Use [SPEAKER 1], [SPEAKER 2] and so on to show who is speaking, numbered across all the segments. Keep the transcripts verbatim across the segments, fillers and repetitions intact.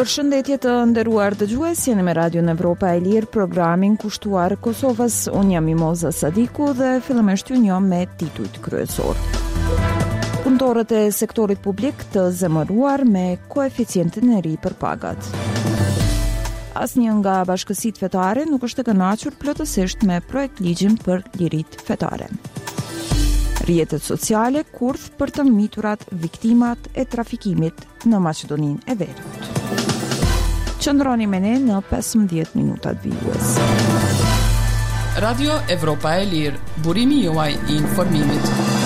[SPEAKER 1] Përshëndetje të nderuar dëgjues, jeni me Radio Evropa e Lirë, programin kushtuar Kosovës. Unë jam Mimoza Sadiku dhe fillimisht ju njoh me titujt kryesor. Punëtorët e sektorit publik të zemëruar me koeficientin e ri për pagat. Asnjë nga bashkësitë fetare nuk është e kënaqur plotësisht me projekt ligjin për liritë fetare. Rrjetet sociale kurth për të miturat viktimat e trafikimit në Maqedoninë e Veriut. Qëndroni me ne në pesëmbëdhjetë minutat vijues.
[SPEAKER 2] Radio Evropa e Lirë, burimi juaj i informimit.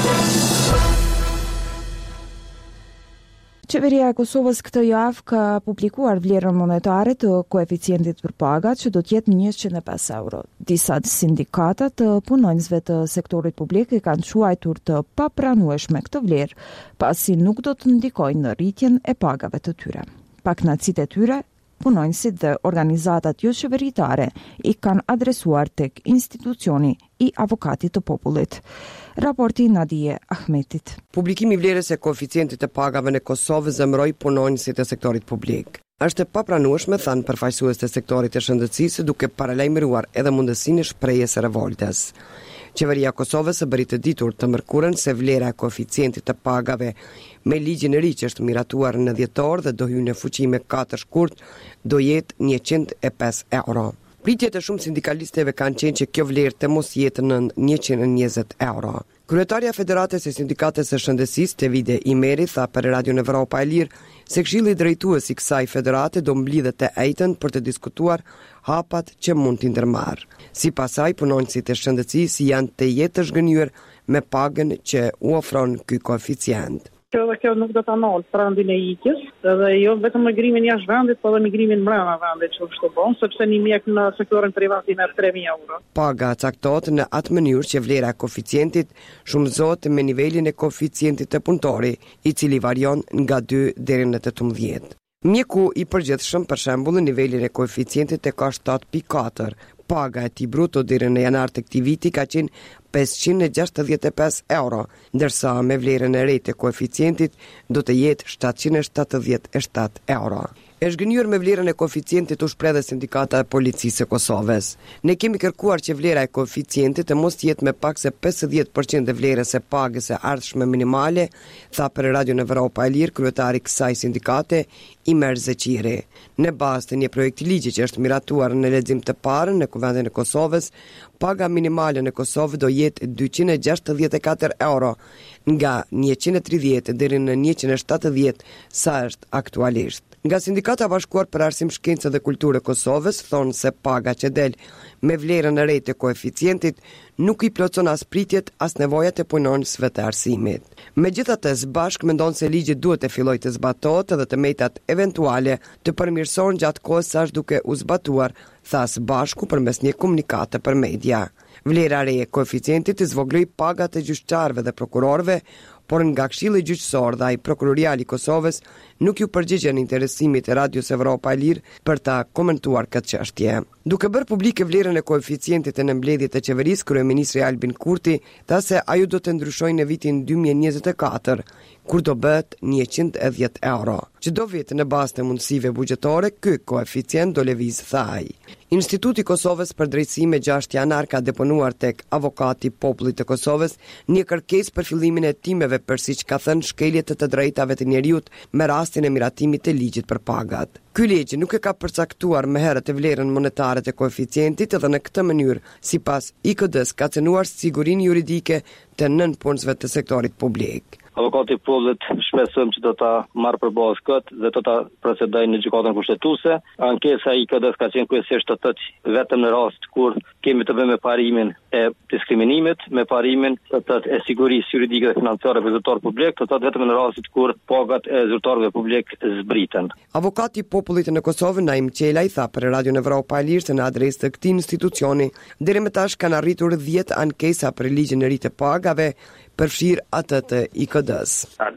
[SPEAKER 1] Qeveria e Kosovës këtë javë ka publikuar vlerën monetare të koeficientit për pagat që do të jetë njëqind e pesë euro. Disa sindikata të punonjësve të sektorit publik e kanë quajtur të papranueshme këtë vlerë, pasi nuk do të ndikojnë në rritjen e pagave të tyre. Pakënaqësitë e tyre, punonjësit dhe organizatat jo qeveritare i kanë adresuar tek institucioni i avokatit të popullit. Raporti Nadije Ahmetit.
[SPEAKER 3] Publikimi i vlerës së koeficientit të pagave në Kosovë zemëroi punonjësit e sektorit publik. Është e papranueshme, thanë përfaqësues të sektorit të shëndetësisë, duke paralajmëruar edhe mundësinë e shprehjes së revoltës. Qeveria e Kosovës e bëri të ditur të mërkurën se vlera e koeficientit të pagave me ligjin e ri që është miratuar në dhjetor dhe do hyjë në fuqi me katër shkurt do jetë njëqind e pesë euro. Pritjet e shumë sindikalistëve kanë qenë që kjo vlerë të mos jetë në njëqind e njëzet euro. Kryetarja e Federatës së Sindikatës së Shëndetësisë Tevide Imeri tha për Radio Evropa e Lirë se Këshilli Drejtues i kësaj federate do mblidhet të ejtën për të diskutuar hapat që mund t'i ndërmarrë. Sipas saj, punonjësit e shëndetësisë janë të jetë të zhgënjur me pagën që u ofron ky koeficient.
[SPEAKER 4] Kjo dhe kjo nuk do të anol trendin e ikjes, edhe jo vetëm migrimin jashtë vendit, por edhe migrimin brenda vendit që është bon, sepse një mjek në sektorin privat i merr tre mijë euro.
[SPEAKER 3] Paga caktohet në atë mënyrë që vlera e koeficientit shumëzohet me nivelin e koeficientit të punëtori, i cili varion nga dy deri në tetëmbëdhjetë. Mjeku i përgjithshëm, për shembull, nivelin e koeficientit e ka shtatë pikë katër. Paga e tij bruto deri në janar të këtij viti ka qenë pesëqind e gjashtëdhjetë e pesë euro, ndërsa me vlerën e re të koeficientit do të jetë shtatëqind e shtatëdhjetë e shtatë euro. E zhgënjur me vlerën e koeficientit u shpreh dhe sindikata e policisë së Kosovës. Ne kemi kërkuar që vlera e koeficientit të mos jetë me pak se pesëdhjetë përqind e vlerës së pagës së ardhshme minimale, tha për Radio Evropa e Lirë kryetari i kësaj sindikate Imer Zeqiri. Në bazë të një projekti ligji që është miratuar në lexim të parë në Kuvendin e Kosovës, paga minimale në Kosovë do jetë dyqind e gjashtëdhjetë e katër euro, nga njëqind e tridhjetë deri në njëqind e shtatëdhjetë sa është aktualisht. Nga Sindikata Bashkuar për Arsim, Shkencë dhe Kulturë e Kosovës thonë se paga që del me vlerën e re të koeficientit nuk i plotson as pritjet as nevojat e punonjësve të arsimit. Megjithatë, së bashku mendon se ligji duhet të fillojë të zbatohet dhe të metat eventuale të përmirësohen gjatë kohës sa është duke u zbatuar, tha së bashku përmes një komunikate për media. Vlera re e koeficientit i zvogëloi pagat e gjyqtarëve dhe prokurorëve, por nga Këshilli Gjyqësor dhe ai Prokuroriali i Kosovës nuk ju përgjigjen interesimit e Radios Evropa e Lirë për ta komentuar këtë çështje. Duke bërë publike vlerën e koeficientit në mbledhjet e qeverisë, kryeministri Albin Kurti tha se ajo do të ndryshojë në vitin dy mijë e njëzet e katër, kur do bëhet njëqind e dhjetë euro. Çdo vit në bazë të mundësive buxhetore, ky koeficient do lëviz, tha ai. Instituti i Kosovës për drejtësi me gjashtë janar ka deponuar tek avokati i popullit të Kosovës një kërkesë për fillimin e hetimeve për siç ka thënë shkeljet të të drejtave të njerëzit me rastin e miratimit të ligjit për pagat. Ky ligj nuk e ka përcaktuar më herët të vlerën monetare të koeficientit dhe në këtë mënyrë, sipas I K D-s, ka cënuar sigurinë juridike të nënpunësve të sektorit publik.
[SPEAKER 5] Avokati i popullit shpresojmë që do ta marrë përballë këtë dhe do ta procedojë në gjykatën kushtetuese. Ankesa I K D-s ka qenë kryesisht të thotë vetëm në rast kur kemi të bëjmë me parimin e diskriminimit, me parimin të thotë e sigurisë juridike dhe financiare për zyrtar publik, të thotë vetëm në rastet kur pagat e zyrtarëve publik zbriten.
[SPEAKER 3] Avokati i popullit në Kosovë Naim Qelaj tha për Radio Evropa e Lirë se në adresë të këtij institucioni deri më tash kanë arritur dhjetë ankesa për ligjin e ri të pagave, përfshir atë të I K D-s.
[SPEAKER 6] Nëse vlerësojmë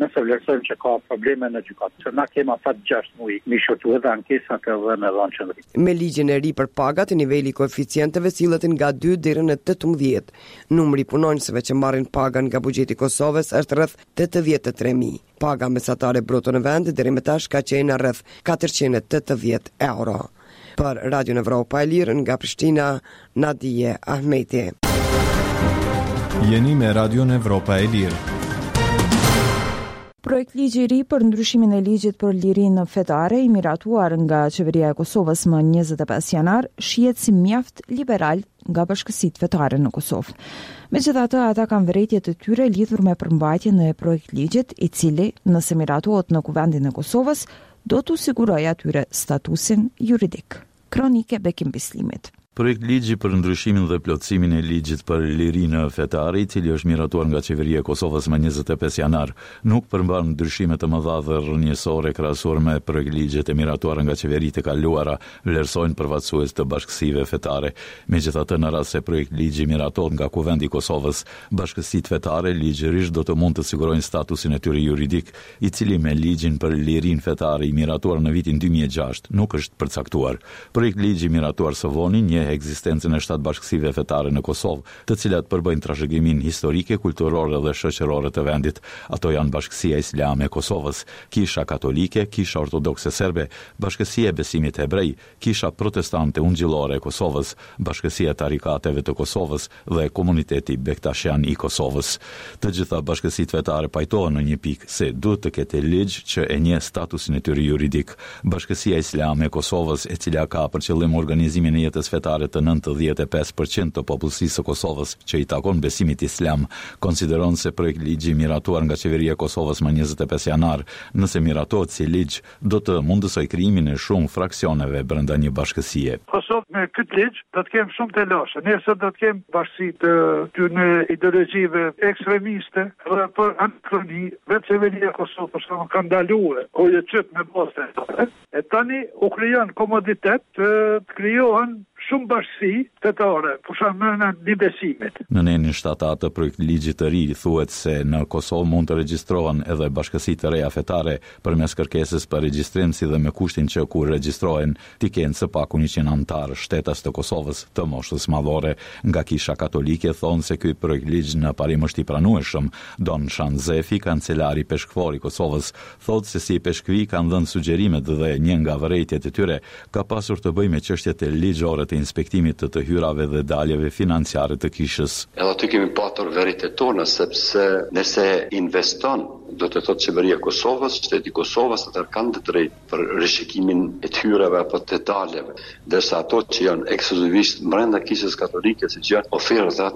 [SPEAKER 6] besojmë që ka probleme në gjykatë. Se na kemi afat gjashtë muaj, mi shoqëruar edhe ankesat edhe në dhënë qendrim.
[SPEAKER 3] Me ligjin e ri për pagat, niveli i koeficienteve sillet nga dy deri në tetëmbëdhjetë. Numri i punonjësve që marrin pagën nga buxheti i Kosovës është rreth tetëdhjetë e tre mijë. Paga mesatare bruto në vend deri më tash ka qenë rreth katërqind e tetëdhjetë euro. Për Radio Evropa e Lirë nga Prishtina, Nadije Ahmeti.
[SPEAKER 7] Jeni me Radio Evropa e Lirë.
[SPEAKER 1] Projekt ligji i ri për ndryshimin e ligjit për lirinë fetare i miratuar nga qeveria e Kosovës më njëzet e pesë janar shihet si mjaft liberal nga bashkësitë fetare në Kosovë. Megjithatë, ata kanë vërejtjet e tyre lidhur me përmbajtjen e projekt ligjit, i cili, nëse miratohet në Kuvendin e Kosovës, do t'u sigurojë atyre statusin juridik. Kronike Bekim Bislimit.
[SPEAKER 8] Projekt ligji për ndryshimin dhe plotësimin e ligjit për lirinë fetare, i cili është miratuar nga qeveria e Kosovës më njëzet e pesë janar, nuk përmban ndryshime të mëdha dhe rrënjësore krahasuar me projekt ligjet e miratuara nga qeveritë e kaluara, vlerësojnë përfaqësues të bashkësive fetare. Megjithatë, në rast se projekt ligji miratohet nga Kuvendi i Kosovës, bashkësitë fetare ligjërisht do të mund të sigurojnë statusin e tyre juridik, i cili me ligjin për lirinë fetare i miratuar në vitin dy mijë e gjashtë nuk është përcaktuar. Projekt ligji miratuar së voni një ekzistencën e shtatë bashkësive fetare në Kosovë, të cilat përbëjnë trashëgiminë historike, kulturore dhe shoqërore të vendit. Ato janë Bashkësia Islame e Kosovës, Kisha Katolike, Kisha Ortodokse Serbe, Bashkësia e Besimit Hebrej, Kisha Protestante Ungjillore e Kosovës, Bashkësia e Tarikateve të Kosovës dhe Komuniteti Bektashian i Kosovës. Të gjitha bashkësitë fetare pajtohen në një pikë se duhet të ketë ligj që e njeh statusin e tyre juridik. Bashkësia Islame e Kosovës, e cila ka për qëllim organizimin e jetës fetare të nëntëdhjetë e pesë përqind të popullsisë së Kosovës që i takon besimit islam, konsideron se projekt ligji miratuar nga qeveria e Kosovës më njëzet e pesë janar, nëse miratohet si ligj, do të mundësoj krijimin e shumë fraksioneve brenda një bashkësie.
[SPEAKER 9] Kosovë me këtë ligj do të kemë shumë të lashë. Nëse do të kemë bashkësi të tyre ideologjive ekstremiste dhe për ankroni, vetë qeveria e Kosovës për shkak ka ndaluar ojë çet me bazë. E tani u krijon komoditet të krijohen shumë bashkësi fetare, për shembull në një besimit.
[SPEAKER 8] Në nenin shtatat të projekt ligjit të ri thuhet se në Kosovë mund të regjistrohen edhe bashkësi të reja fetare përmes kërkesës për regjistrim, si dhe me kushtin që kur regjistrohen t'i kenë së paku njëqind antar shtetas të Kosovës të moshës madhore. Nga Kisha Katolike thonë se ky projekt ligj në parim është i pranueshëm. Don Shanzefi, kancelari peshkvor i Kosovës, thotë se si peshkvi kanë dhënë sugjerimet dhe një nga vërejtjet e tyre ka pasur të bëjë me çështjet e ligjore të inspektimit të të hyrave dhe daljeve financiare të kishës.
[SPEAKER 10] Edhe aty kemi patur vërejtjet tona, sepse nëse investon, do të thotë qeveria e Kosovës, shteti i Kosovës atë kanë të drejtë për rishikimin e të hyrave apo të daljeve, ndërsa ato që janë ekskluzivisht brenda kishës katolike, siç janë ofertat